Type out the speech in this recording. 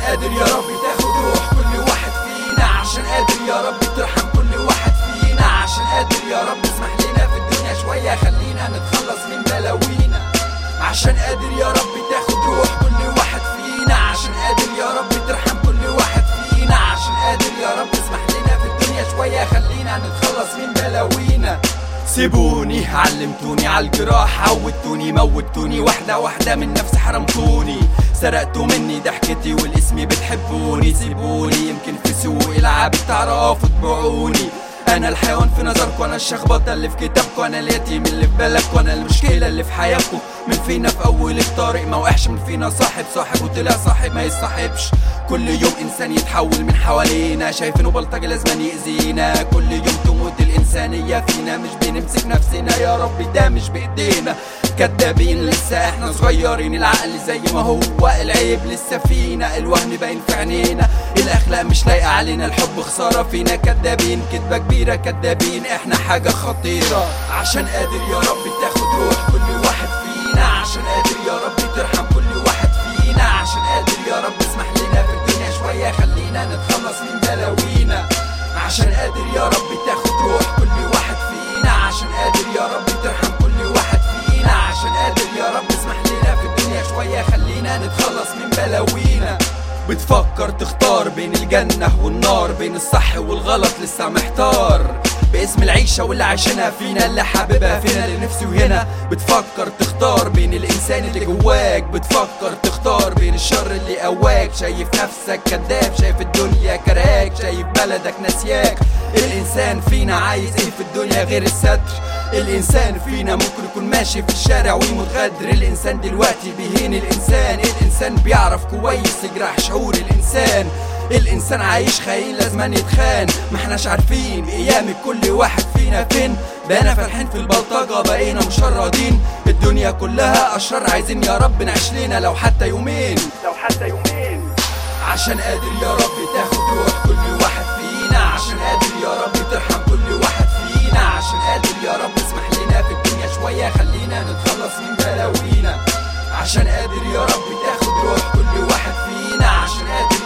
قادر يا رب تاخد روح كل واحد فينا، عشان قادر يا رب ترحم كل واحد فينا، عشان قادر يا رب اسمح لنا في الدنيا شوية خلينا نتخلص من بلاوينا، عشان قادر يا رب تاخد روح كل واحد فينا، عشان قادر يا رب ترحم كل واحد فينا، عشان قادر يا رب اسمح لنا في الدنيا شوية خلينا نتخلص من بلاوينا. سيبوني علمتوني عالجراح، عودتوني موتوني واحدة واحدة من نفسي حرمتوني، سرقتوا مني ضحكتي والاسمي بتحبوني، سيبوني يمكن في سوق العاب تعرفوا تبيعوني، انا الحيوان في نظركم، انا الشخبطة اللي في كتابكم، انا اليتيم اللي في بالكم، انا المشكلة اللي في حياتكم، من فينا في اول الطريق ما وقعش، من فينا صاحب وطلع صاحب ما يصاحبش، كل يوم انسان يتحول من حوالينا، شايفينه بلطجي لازم يأذينا، كل يوم تموت الانسانية فينا، مش بنمسك نفسنا يا رب ده مش بايدينا، كدابين لسه احنا صغيرين، العقل زي ما هو العيب لسه فينا، الوهم باين في عينينا، الاخلاق مش لايقة علينا، الحب خسارة فينا، كدابين كدبة كبيرة، كدابين احنا حاجة خطيرة، عشان قادر يا رب تاخد روح كل واحد فينا، عشان قادر يا رب ترحم كل واحد فينا، عشان قادر يا رب اسمح لنا في الدنيا شوية خلينا نتخلص من بلاوينا، عشان قادر يا رب تاخد روح كل واحد فينا، عشان قادر يا رب ترحم كل واحد فينا، عشان قادر يا رب اسمح لنا في الدنيا شوية خلينا نتخلص من بلاوينا. بتفكر تختار بين الجنة والنار، بين الصح والغلط لسه محتار، باسم العيشة واللي عايشينها فينا، اللي حاببها فينا اللي نفسي وهنا، بتفكر تختار بين الانسان اللي جواك، بتفكر تختار بين الشر اللي قواك، شايف نفسك كذاب، شايف الدنيا كراك، شايف بلدك ناسياك، الانسان فينا عايز ايه في الدنيا غير الستر، الانسان فينا ممكن يكون ماشي في الشارع ويموت غدر، الانسان دلوقتي بيهين الانسان بيعرف كويس يجرح شعور الانسان عايش خاين لازم يتخان، ما احناش عارفين ايام كل واحد فينا فين، بقينا فالحين في البلطجة بقينا مشردين، الدنيا كلها اشرار عايزين يا رب نعيش لنا لو حتى يومين، عشان قادر يا رب تاخد روح كل واحد فينا، عشان قادر يا رب ترحم كل واحد فينا، عشان قادر يا رب اسمح لنا في الدنيا شوية خلينا نتخلص من بلاوينا، عشان قادر يا رب تاخد روح كل واحد فينا، عشان قادر